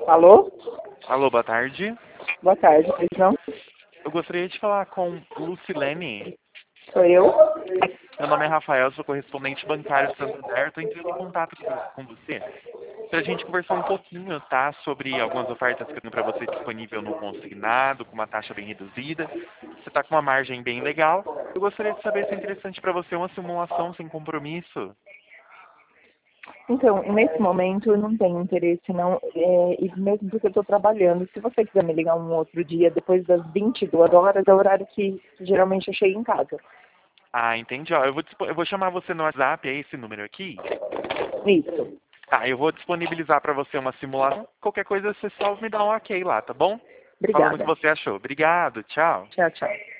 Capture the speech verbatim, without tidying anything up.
Alô? Alô, boa tarde. Boa tarde, pois não? Eu gostaria de falar com Lucilene. Sou eu? Meu nome é Rafael, sou correspondente bancário do Santander. Estou entrando em contato com com você para a gente conversar um pouquinho, tá? Sobre algumas ofertas que eu tenho para você disponível no consignado, com uma taxa bem reduzida. Você está com uma margem bem legal. Eu gostaria de saber se é interessante para você uma simulação sem compromisso. Então, nesse momento eu não tenho interesse não, é, e mesmo porque eu estou trabalhando. Se você quiser me ligar um outro dia, depois das vinte e duas horas, é o horário que geralmente eu chego em casa. Ah, entendi. Ó, eu vou, dispo- eu vou chamar você no WhatsApp, é esse número aqui? Isso. Tá, eu vou disponibilizar para você uma simulação. Qualquer coisa você só me dá um ok lá, tá bom? Fala no que Obrigada. você achou. Obrigado, tchau. Tchau, tchau.